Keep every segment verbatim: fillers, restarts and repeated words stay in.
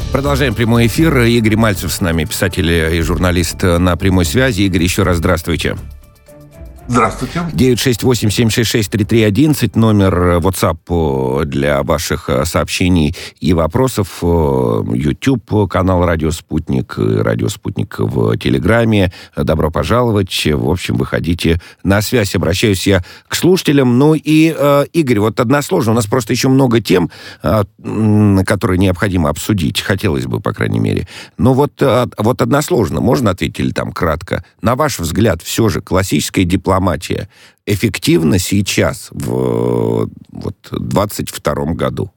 Продолжаем прямой эфир. Игорь Мальцев с нами, писатель и журналист на прямой связи. Игорь, еще раз здравствуйте. Здравствуйте. девять шесть восемь семь шесть шесть три три одиннадцать, номер WhatsApp для ваших сообщений и вопросов. YouTube, канал «Радио Спутник», «Радио Спутник» в Телеграме. Добро пожаловать. В общем, выходите на связь. Обращаюсь я к слушателям. Ну и, Игорь, вот односложно. У нас просто еще много тем, которые необходимо обсудить. Хотелось бы, по крайней мере. Но вот, вот односложно. Можно ответить или там кратко? На ваш взгляд, все же классическая дипломатия эффективна сейчас, в вот, двадцать втором году?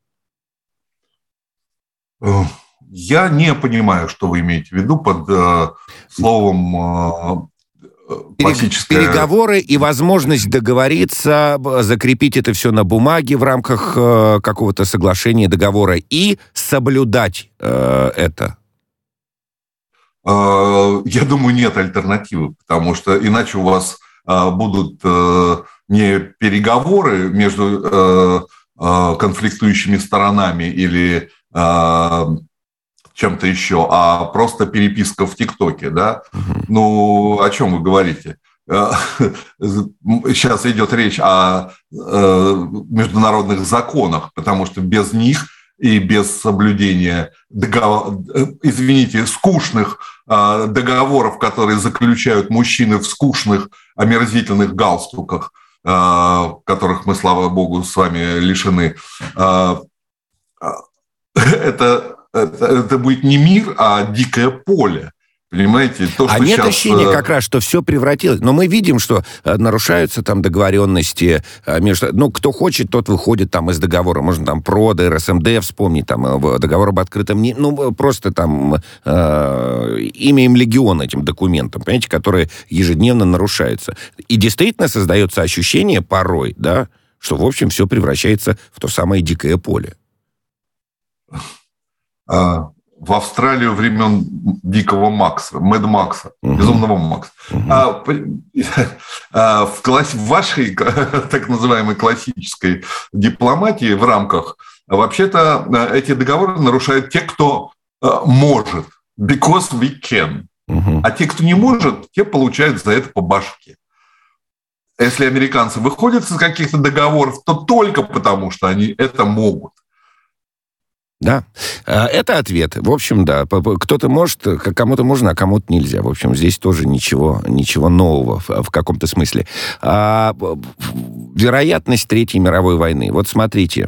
Я не понимаю, что вы имеете в виду под э, словом э, классическая... Переговоры и возможность договориться, закрепить это все на бумаге в рамках э, какого-то соглашения, договора и соблюдать э, это. Э, я думаю, нет альтернативы, потому что иначе у вас будут э, не переговоры между э, э, конфликтующими сторонами или э, чем-то еще, а просто переписка в ТикТоке, да? Uh-huh. Ну, о чем вы говорите? Сейчас идет речь о э, международных законах, потому что без них и без соблюдения договор... извините, скучных э, договоров, которые заключают мужчины в скучных, омерзительных галстуках, э, которых мы, слава богу, с вами лишены, э, это, это, это будет не мир, а дикое поле. Понимаете? То, а что нет сейчас... ощущения как раз, что все превратилось. Но мы видим, что нарушаются там договоренности между... Ну, кто хочет, тот выходит там из договора. Можно там ПРОД, РСМД вспомнить, там договор об открытом... Ну, просто там э, имя им легион этим документам, понимаете, которые ежедневно нарушаются. И действительно создается ощущение порой, да, что, в общем, все превращается в то самое дикое поле. А... В Австралию времен Дикого Макса, Мэд Макса, uh-huh. Безумного Макса. Uh-huh. А, в, класс, в вашей так называемой классической дипломатии в рамках, вообще-то эти договоры нарушают те, кто может, because we can. Uh-huh. А те, кто не может, те получают за это по башке. Если американцы выходят из каких-то договоров, то только потому, что они это могут. Да, это ответ. В общем, да, кто-то может, кому-то можно, а кому-то нельзя. В общем, здесь тоже ничего, ничего нового в, в каком-то смысле. А, вероятность Третьей мировой войны. Вот смотрите,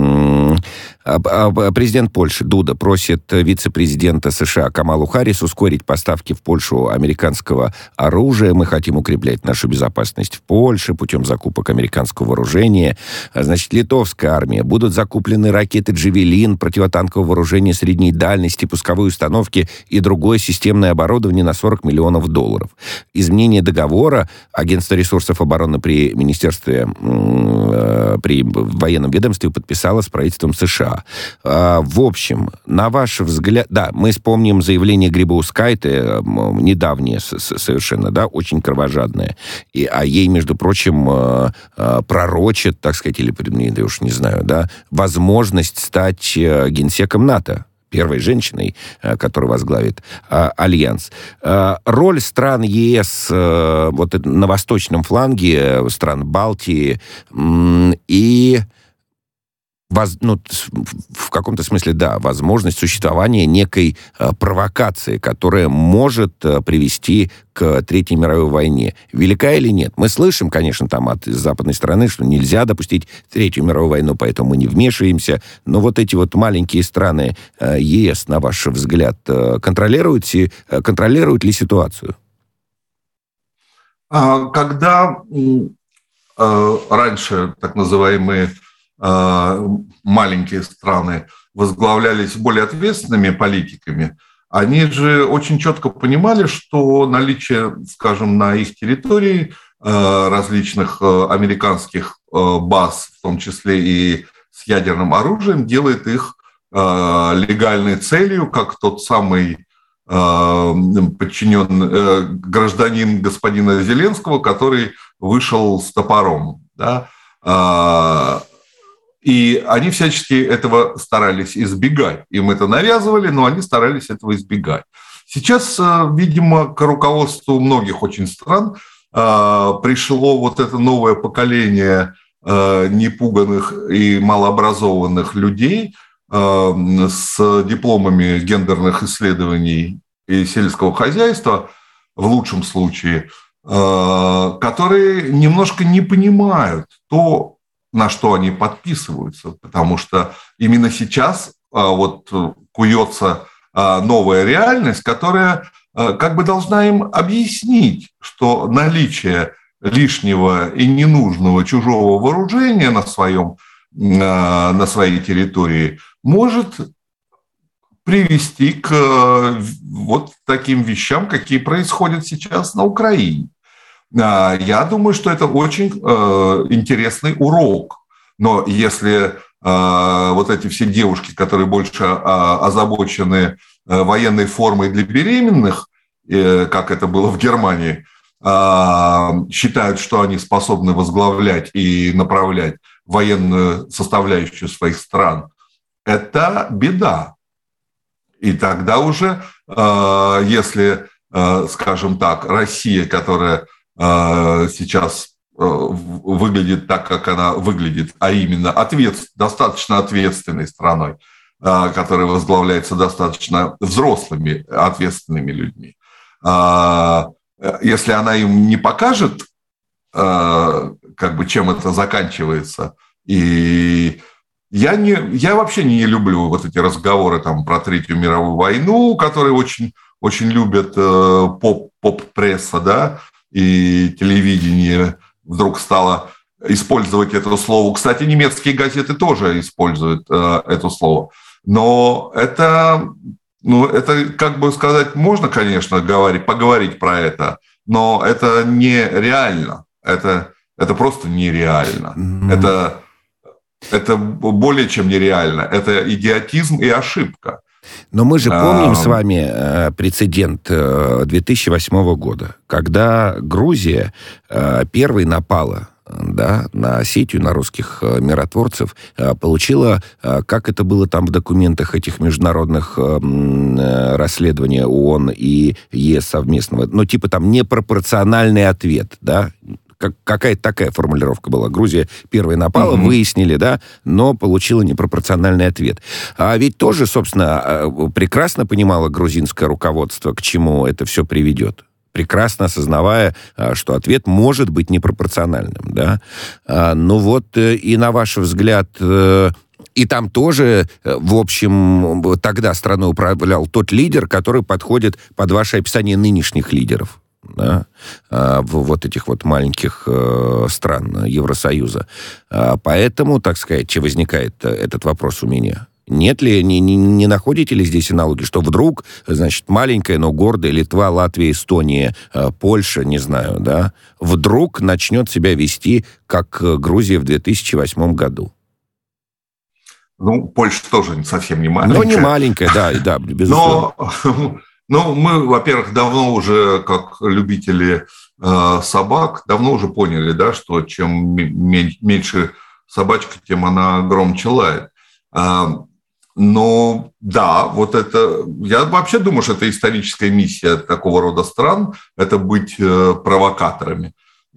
президент Польши Дуда просит вице-президента США Камалу Харрис ускорить поставки в Польшу американского оружия. Мы хотим укреплять нашу безопасность в Польше путем закупок американского вооружения. Значит, литовская армия. Будут закуплены ракеты «Джавелин», противотанковое вооружение средней дальности, пусковые установки и другое системное оборудование на сорок миллионов долларов. Изменение договора Агентство ресурсов обороны при Министерстве, при военном ведомстве подписало с правительством США. В общем, на ваш взгляд... Да, мы вспомним заявление Грибаускайте, недавнее совершенно, да, очень кровожадное. И, а ей, между прочим, пророчат, так сказать, или, я уж не знаю, да, возможность стать генсеком НАТО, первой женщиной, которая возглавит а, альянс. А, роль стран ЕС а, вот на восточном фланге, стран Балтии м- и воз, ну, в каком-то смысле, да, возможность существования некой а, провокации, которая может а, привести к Третьей мировой войне. Велика или нет? Мы слышим, конечно, там от западной стороны, что нельзя допустить Третью мировую войну, поэтому мы не вмешиваемся. Но вот эти вот маленькие страны а, ЕС, на ваш взгляд, а, контролируют, а, контролируют ли ситуацию? Когда а, раньше так называемые маленькие страны возглавлялись более ответственными политиками, они же очень четко понимали, что наличие, скажем, на их территории различных американских баз, в том числе и с ядерным оружием, делает их легальной целью, как тот самый подчиненный гражданин господина Зеленского, который вышел с топором, да. И они всячески этого старались избегать. Им это навязывали, но они старались этого избегать. Сейчас, видимо, к руководству многих очень стран пришло вот это новое поколение непуганных и малообразованных людей с дипломами гендерных исследований и сельского хозяйства, в лучшем случае, которые немножко не понимают то, на что они подписываются, потому что именно сейчас вот куется новая реальность, которая как бы должна им объяснить, что наличие лишнего и ненужного чужого вооружения на, своем, на своей территории может привести к вот таким вещам, какие происходят сейчас на Украине. Я думаю, что это очень интересный урок. Но если вот эти все девушки, которые больше озабочены военной формой для беременных, как это было в Германии, считают, что они способны возглавлять и направлять военную составляющую своих стран, это беда. И тогда уже, если, скажем так, Россия, которая сейчас выглядит так, как она выглядит, а именно ответ, достаточно ответственной страной, которая возглавляется достаточно взрослыми, ответственными людьми. Если она им не покажет, как бы, чем это заканчивается, и я, не, я вообще не люблю вот эти разговоры там, про Третью мировую войну, которые очень, очень любят поп, поп-пресса, да, и телевидение вдруг стало использовать это слово. Кстати, немецкие газеты тоже используют э, это слово. Но это, ну, это, как бы сказать, можно, конечно, говорить, поговорить про это, но это нереально. Это, это просто нереально. Mm-hmm. Это, это более чем нереально. Это идиотизм и ошибка. Но мы же помним с вами прецедент две тысячи восьмого года, когда Грузия первой напала, да, на Осетию, на русских миротворцев, получила, как это было там в документах этих международных расследований ООН и ЕС совместного, ну, типа там непропорциональный ответ, да, какая-то такая формулировка была. Грузия первой напала, mm-hmm. выяснили, да, но получила непропорциональный ответ. А ведь тоже, собственно, прекрасно понимало грузинское руководство, к чему это все приведет. Прекрасно осознавая, что ответ может быть непропорциональным, да. Ну вот, и на ваш взгляд... И там тоже, в общем, тогда страной управлял тот лидер, который подходит под ваше описание нынешних лидеров. Да, в вот этих вот маленьких стран Евросоюза. Поэтому, так сказать, возникает этот вопрос у меня. Нет ли, не, не, не находите ли здесь аналогии, что вдруг, значит, маленькая, но гордая Литва, Латвия, Эстония, Польша, не знаю, да, вдруг начнет себя вести, как Грузия в две тысячи восьмом году? Ну, Польша тоже совсем не маленькая. Ну, не маленькая, да, да, безусловно. Но... Ну, мы, во-первых, давно уже, как любители э, собак, давно уже поняли, да, что чем меньше собачка, тем она громче лает. Э, но да, вот это... Я вообще думаю, что это историческая миссия такого рода стран, это быть э, провокаторами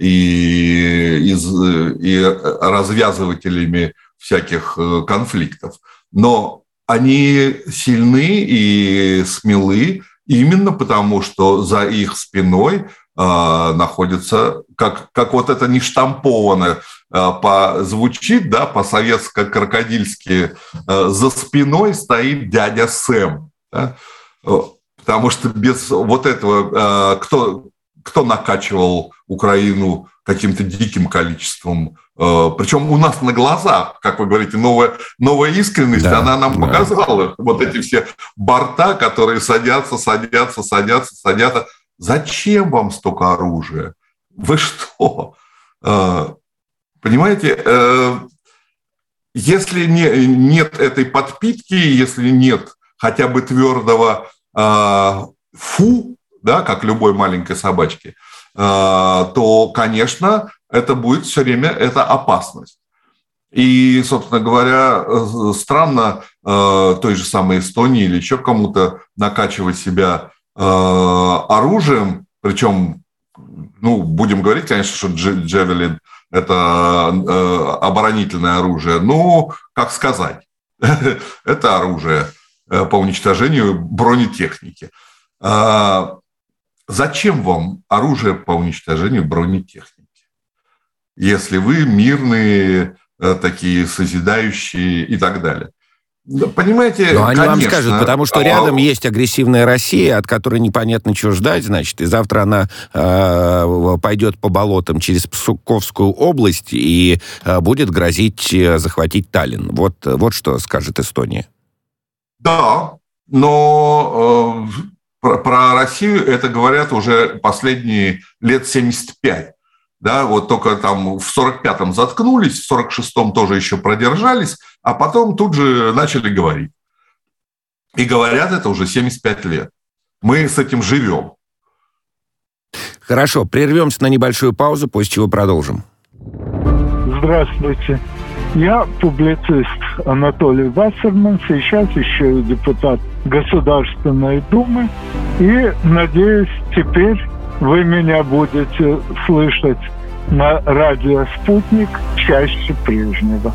и, и, и развязывателями всяких конфликтов. Но они сильны и смелы, именно потому, что за их спиной э, находится, как, как вот это не штампованно э, по, звучит, да, по-советско-крокодильски, э, за спиной стоит дядя Сэм. Да? Потому что без вот этого, э, кто, кто накачивал Украину каким-то диким количеством, э, причем у нас на глазах, как вы говорите, новая, новая искренность, да, она нам да. показала вот эти все борта, которые садятся, садятся, садятся, садятся. Зачем вам столько оружия? Вы что? Э, понимаете, э, если не, нет этой подпитки, если нет хотя бы твердого э, фу, да, как любой маленькой собачки, то, конечно, это будет все время эта опасность. И, собственно говоря, странно э, той же самой Эстонии или еще кому-то накачивать себя э, оружием, причем, ну, будем говорить, конечно, что Джавелин – это э, оборонительное оружие, ну, как сказать, это оружие по уничтожению бронетехники. А зачем вам оружие по уничтожению бронетехники, если вы мирные, такие созидающие и так далее? Понимаете, но они конечно, вам скажут, потому что рядом есть агрессивная Россия, от которой непонятно, что ждать, значит, и завтра она э, пойдет по болотам через Псковскую область и э, будет грозить захватить Таллин. Вот, вот что скажет Эстония. Да, но э, про, про Россию это говорят уже последние лет семьдесят пять. Да, вот только там в сорок пятом заткнулись, в сорок шестом тоже еще продержались, а потом тут же начали говорить. И говорят это уже семьдесят пять лет. Мы с этим живем. Хорошо, прервемся на небольшую паузу, после чего продолжим. Здравствуйте. Я публицист Анатолий Вассерман, сейчас еще и депутат Государственной Думы. И, надеюсь, теперь вы меня будете слышать на радио «Спутник» чаще прежнего.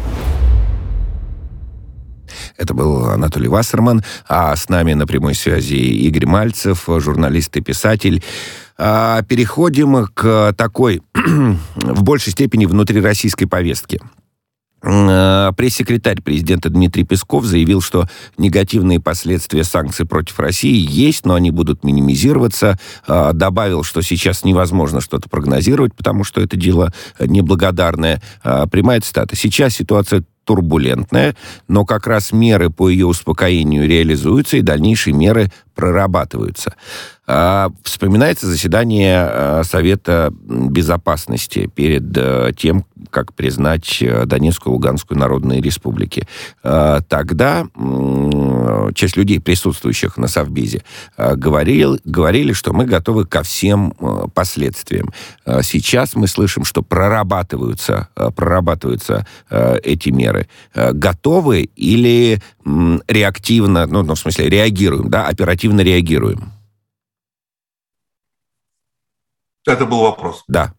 Это был Анатолий Вассерман, а с нами на прямой связи Игорь Мальцев, журналист и писатель. Переходим к такой, в большей степени, внутрироссийской повестке. Пресс-секретарь президента Дмитрий Песков заявил, что негативные последствия санкций против России есть, но они будут минимизироваться. Добавил, что сейчас невозможно что-то прогнозировать, потому что это дело неблагодарное. Прямая цитата. «Сейчас ситуация турбулентная, но как раз меры по ее успокоению реализуются, и дальнейшие меры прорабатываются». Вспоминается заседание Совета Безопасности перед тем, как признать Донецкую и Луганскую народные республики. Тогда часть людей, присутствующих на Совбезе, говорили, говорили, что мы готовы ко всем последствиям. Сейчас мы слышим, что прорабатываются, прорабатываются эти меры. Готовы или реактивно, ну, ну в смысле, реагируем, да, оперативно реагируем? Это был вопрос. Да.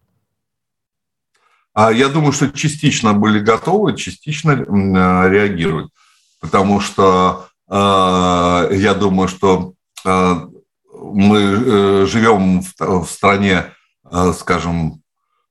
Я думаю, что частично были готовы, частично реагируют. Потому что я думаю, что мы живем в стране, скажем,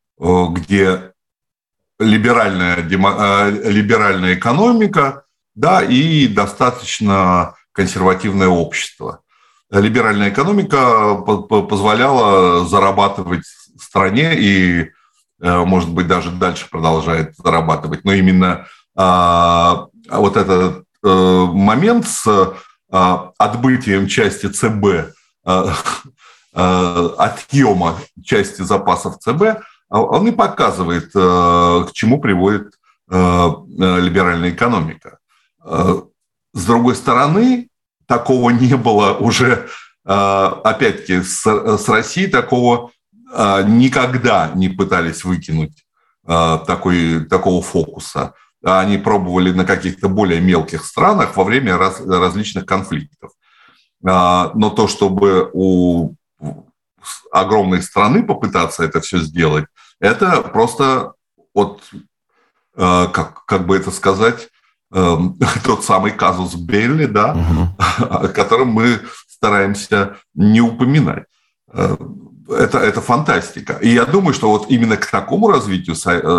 где либеральная, либеральная экономика, да, и достаточно консервативное общество. Либеральная экономика позволяла зарабатывать в стране и, может быть, даже дальше продолжает зарабатывать. Но именно а, вот этот а, момент с а, отбытием части ЦБ, а, а, отъема части запасов ЦБ, он и показывает, а, к чему приводит а, либеральная экономика. А, с другой стороны, такого не было уже, опять-таки, с Россией такого никогда не пытались выкинуть такой, такого фокуса. Они пробовали на каких-то более мелких странах во время раз, различных конфликтов. Но то, чтобы у огромной страны попытаться это все сделать, это просто, вот, как, как бы это сказать, тот самый казус Белли, да, угу. о котором мы стараемся не упоминать. Это, это фантастика. И я думаю, что вот именно к такому развитию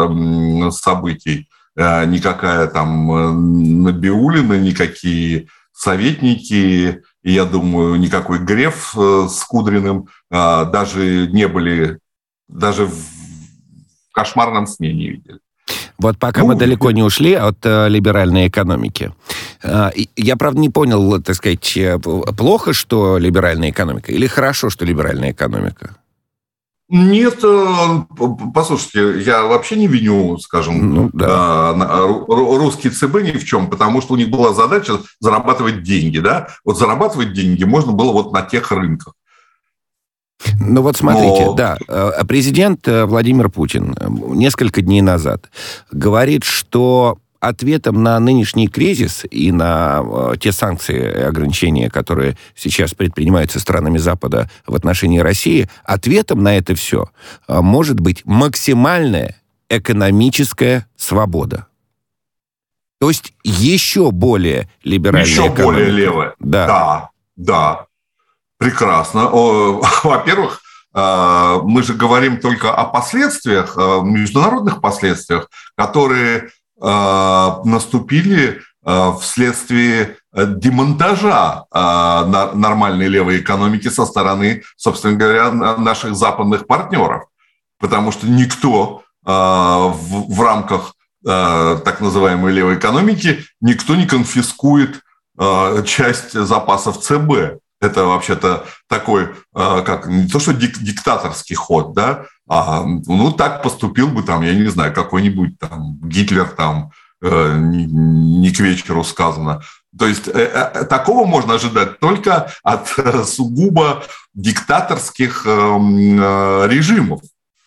событий никакая там Набиуллина, никакие советники, и я думаю, никакой Греф с Кудриным даже не были, даже в кошмарном сне не видели. Вот пока ну, мы далеко не ушли от э, либеральной экономики. Э, я, правда, не понял, так сказать, плохо, что либеральная экономика, или хорошо, что либеральная экономика? Нет, послушайте, я вообще не виню, скажем, ну, да. русский ЦБ ни в чем, потому что у них была задача зарабатывать деньги, да? Вот зарабатывать деньги можно было вот на тех рынках. Ну вот смотрите, Но... да, президент Владимир Путин несколько дней назад говорит, что ответом на нынешний кризис и на те санкции и ограничения, которые сейчас предпринимаются странами Запада в отношении России, ответом на это все может быть максимальная экономическая свобода. То есть еще более либеральная еще экономика. более левая. Да, да. да. Прекрасно. Во-первых, мы же говорим только о последствиях, международных последствиях, которые наступили вследствие демонтажа нормальной левой экономики со стороны, собственно говоря, наших западных партнеров. Потому что никто в рамках так называемой левой экономики, никто не конфискует часть запасов ЦБ. Это вообще-то такой, как не то что дик, диктаторский ход, да, а ну так поступил бы там, я не знаю, какой-нибудь там Гитлер там, э, не, не к вечеру сказано. То есть э, э, такого можно ожидать только от э, сугубо диктаторских э, э, режимов.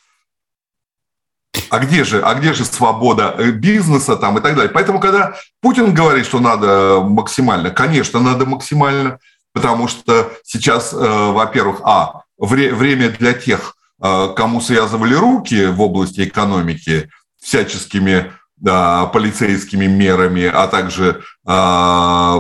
А где же, а где же свобода бизнеса там и так далее? Поэтому, когда Путин говорит, что надо максимально, конечно, надо максимально. Потому что сейчас, во-первых, а, время для тех, кому связывали руки в области экономики всяческими да, полицейскими мерами, а также а,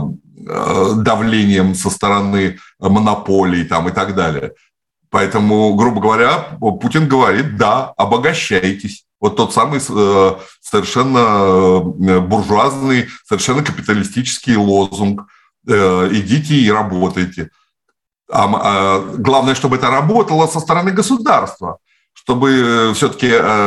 давлением со стороны монополий там, и так далее. Поэтому, грубо говоря, Путин говорит, да, обогащайтесь. Вот тот самый совершенно буржуазный, совершенно капиталистический лозунг. Идите и работайте. А, а, главное, чтобы это работало со стороны государства, чтобы все-таки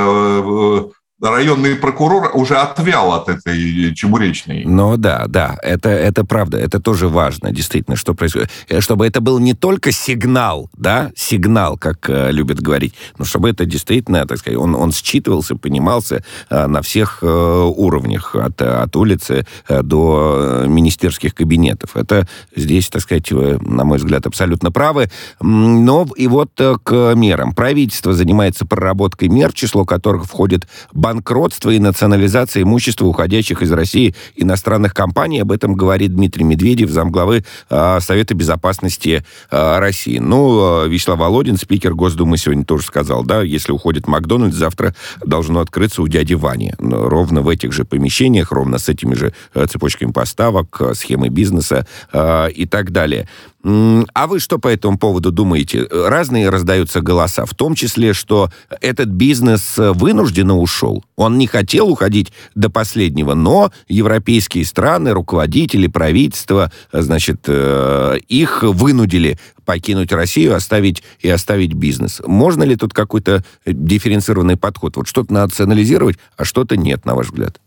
э, районный прокурор уже отвял от этой чебуречной. Ну да, да, это, это правда, это тоже важно, действительно, что происходит. Чтобы это был не только сигнал, да, сигнал, как э, любят говорить, но чтобы это действительно, так сказать, он, он считывался, понимался э, на всех э, уровнях, от, от улицы э, до министерских кабинетов. Это здесь, так сказать, вы, на мой взгляд, абсолютно правы. Но и вот э, к мерам. Правительство занимается проработкой мер, число которых входит банкротство и национализация имущества уходящих из России иностранных компаний. Об этом говорит Дмитрий Медведев, замглавы э, Совета безопасности э, России. Ну, э, Вячеслав Володин, спикер Госдумы, сегодня тоже сказал, да, если уходит Макдональдс, завтра должно открыться у дяди Вани. Но ровно в этих же помещениях, ровно с этими же э, цепочками поставок, э, схемой бизнеса э, и так далее. А вы что по этому поводу думаете? Разные раздаются голоса, в том числе, что этот бизнес вынужденно ушел. Он не хотел уходить до последнего, но европейские страны, руководители, правительства, значит, их вынудили покинуть Россию, оставить и оставить бизнес. Можно ли тут какой-то дифференцированный подход? Вот что-то надо анализировать, а что-то нет, на ваш взгляд?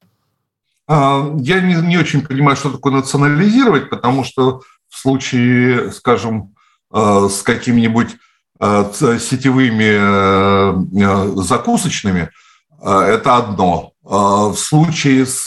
Я не, не очень понимаю, что такое национализировать, потому что в случае, скажем, с какими-нибудь сетевыми закусочными, это одно. В случае с,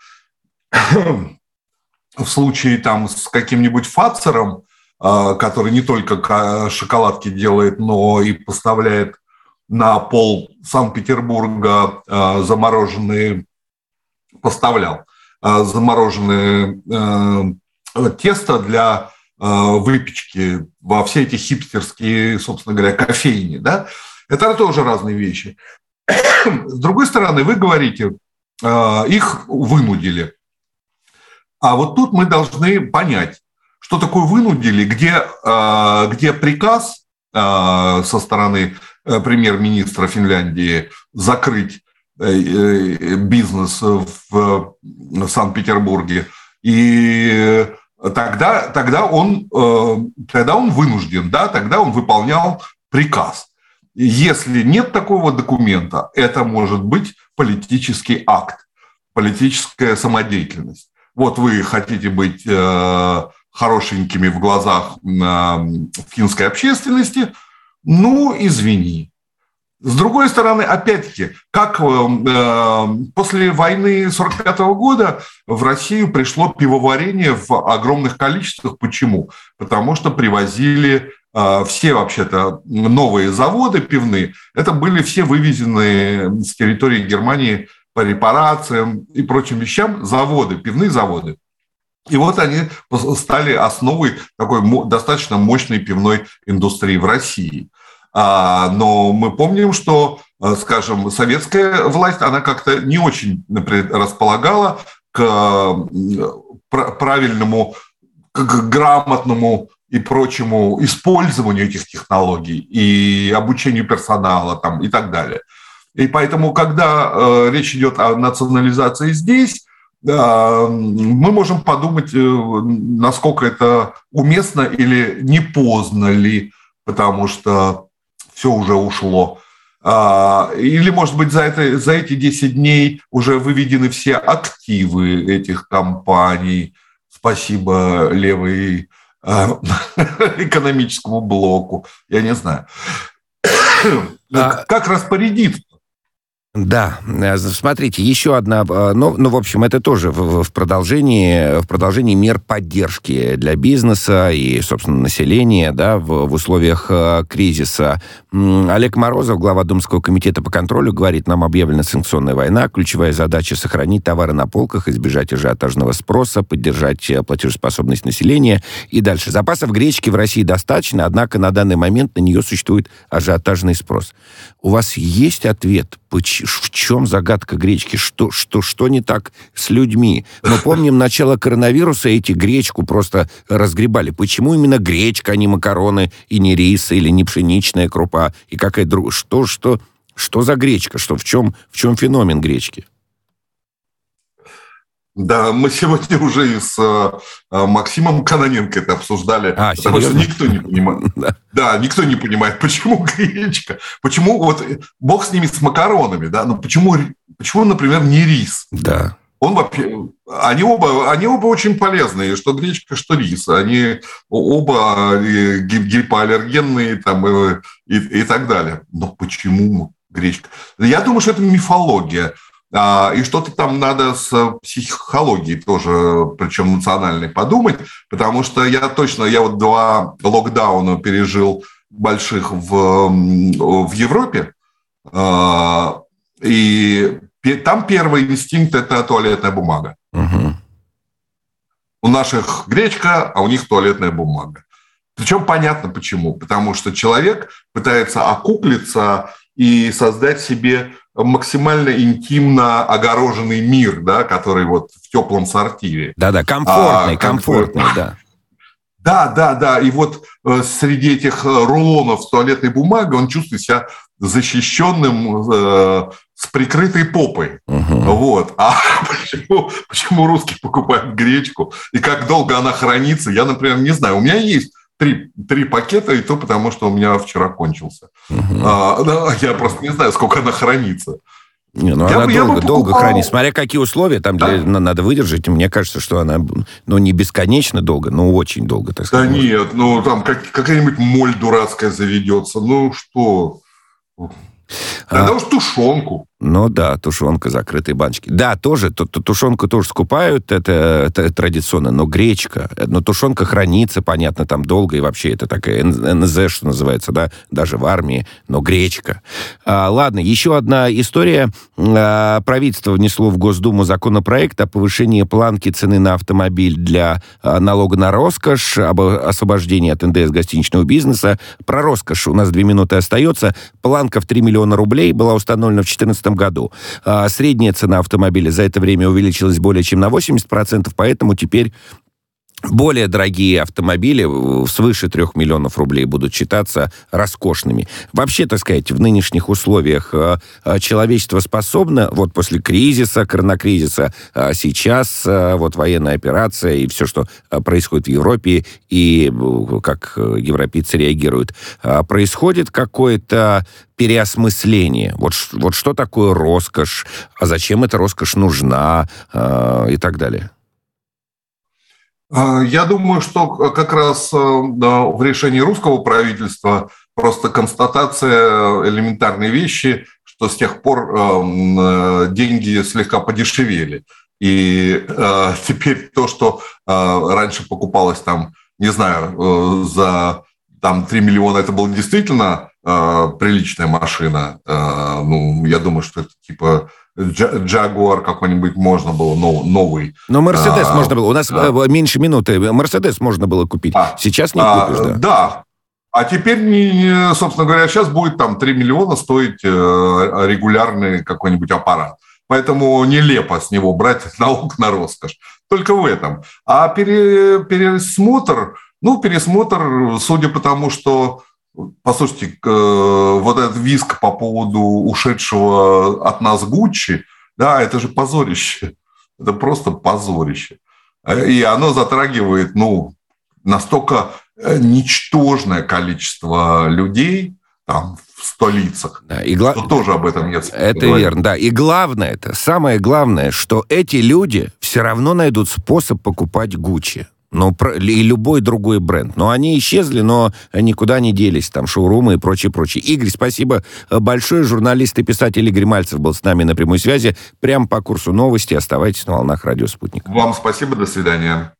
в случае там с каким-нибудь Фацером, который не только шоколадки делает, но и поставляет на пол Санкт-Петербурга замороженные, поставлял замороженные тесто для выпечки во все эти хипстерские, собственно говоря, кофейни, да, это тоже разные вещи. С другой стороны, вы говорите, их вынудили. А вот тут мы должны понять, что такое вынудили, где, где приказ со стороны премьер-министра Финляндии закрыть бизнес в Санкт-Петербурге, и тогда, тогда, он, тогда он вынужден, да, тогда он выполнял приказ. Если нет такого документа, это может быть политический акт, политическая самодеятельность. Вот вы хотите быть хорошенькими в глазах финской общественности, ну, извини. С другой стороны, опять-таки, как э, после войны сорок пятого года в Россию пришло пивоварение в огромных количествах. Почему? Потому что привозили э, все вообще-то новые заводы пивные, это были все вывезенные с территории Германии по репарациям и прочим вещам заводы, пивные заводы. И вот они стали основой такой достаточно мощной пивной индустрии в России. Но мы помним, что, скажем, советская власть, она как-то не очень располагала к правильному, к грамотному и прочему использованию этих технологий и обучению персонала там, и так далее. И поэтому, когда э, речь идет о национализации здесь, э, мы можем подумать, э, насколько это уместно или не поздно ли, потому что все уже ушло. Э, или, может быть, за, это, за эти десять дней уже выведены все активы этих компаний. Спасибо левой экономическому блоку, я не знаю. Как распорядиться? Да, смотрите, еще одна, ну, ну в общем, это тоже в, в, продолжении, в продолжении мер поддержки для бизнеса и, собственно, населения, да, в, в условиях э, кризиса. Олег Морозов, глава Думского комитета по контролю, говорит, нам объявлена санкционная война, ключевая задача — сохранить товары на полках, избежать ажиотажного спроса, поддержать платежеспособность населения. И дальше. Запасов гречки в России достаточно, однако на данный момент на нее существует ажиотажный спрос. У вас есть ответ, в чем загадка гречки? Что, что, что не так с людьми? Мы помним начало коронавируса, эти гречку просто разгребали. Почему именно гречка, а не макароны, и не рис, или не пшеничная крупа, и какая-то другая? Что, что, что за гречка? Что, в, чем, в чем феномен гречки? Да, мы сегодня уже и с э, Максимом Кононенко это обсуждали, а, потому серьезно? Что никто не понимает. да. да, никто не понимает, почему гречка, почему вот бог с ними, с макаронами, да, но почему, почему, например, не рис? Да. Он вообще, они оба, они оба очень полезные, что гречка, что рис, они оба гипоаллергенные там и, и, и так далее. Но почему гречка? Я думаю, что это мифология. И что-то там надо с психологией тоже, причем национальной, подумать, потому что я точно, я вот два локдауна пережил больших в, в Европе, и там первый инстинкт – это туалетная бумага. Угу. У наших гречка, а у них туалетная бумага. Причем понятно почему, потому что человек пытается окуклиться и создать себе максимально интимно огороженный мир, да, который вот в теплом сортире. Да-да, комфортный, а, комфортный, как... да. Да, да, да. И вот э, среди этих рулонов с туалетной бумагой он чувствует себя защищенным э, с прикрытой попой. Угу. Вот. А почему, почему русские покупают гречку и как долго она хранится, я, например, не знаю. У меня есть Три, три пакета, и то потому, что у меня вчера кончился. Угу. А, да, я просто не знаю, сколько она хранится. Не, ну я она бы, долго, покупал... долго хранится. Смотря какие условия, там да. для, надо выдержать. Мне кажется, что она, ну, не бесконечно долго, но очень долго, так сказать. Да нет, ну, там как, какая-нибудь моль дурацкая заведется. Ну, что... Тогда а, уж тушенку. Ну да, тушенка, закрытые баночки. Да, тоже, тушенку тоже скупают, это, это традиционно, но гречка, но тушенка хранится, понятно, там долго, и вообще это такая эн зэ, что называется, да, даже в армии, но гречка. А, ладно, еще одна история. А, правительство внесло в Госдуму законопроект о повышении планки цены на автомобиль для а, налога на роскошь, об освобождении от эн дэ эс гостиничного бизнеса. Про роскошь у нас две минуты остается. Планка в три миллиона рублей была установлена в две тысячи четырнадцатом году. А средняя цена автомобиля за это время увеличилась более чем на восемьдесят процентов, поэтому теперь более дорогие автомобили свыше трех миллионов рублей будут считаться роскошными. Вообще, так сказать, в нынешних условиях человечество способно, вот после кризиса, коронакризиса, сейчас вот военная операция и все, что происходит в Европе, и как европейцы реагируют, происходит какое-то переосмысление. Вот, вот что такое роскошь, а зачем эта роскошь нужна, и так далее. Я думаю, что как раз в решении русского правительства просто констатация элементарной вещи, что с тех пор деньги слегка подешевели. И теперь то, что раньше покупалось там, не знаю, за там три миллиона, это была действительно э, приличная машина. Э, ну, я думаю, что это типа Jaguar какой-нибудь можно было, нов, новый. Но Мерседес а, можно было. У нас да. меньше минуты. Мерседес можно было купить. А, сейчас не а, купишь, да? Да. А теперь, собственно говоря, сейчас будет там три миллиона стоить регулярный какой-нибудь аппарат. Поэтому нелепо с него брать налог на роскошь. Только в этом. А пере, пересмотр, ну, пересмотр, судя по тому, что, послушайте, вот этот визг по поводу ушедшего от нас Гуччи, да, это же позорище. Это просто позорище. И оно затрагивает, ну, настолько ничтожное количество людей там в столицах, да, и гла... что тоже об этом нет. Это говорить. верно, да. И главное, это самое главное, что эти люди все равно найдут способ покупать Гуччи. Ну, и любой другой бренд. Но они исчезли, но никуда не делись. Там шоурумы и прочее, прочее. Игорь, спасибо большое. Журналист и писатель Игорь Мальцев был с нами на прямой связи. Прямо по курсу новости. Оставайтесь на волнах радио «Спутник». Вам спасибо. До свидания.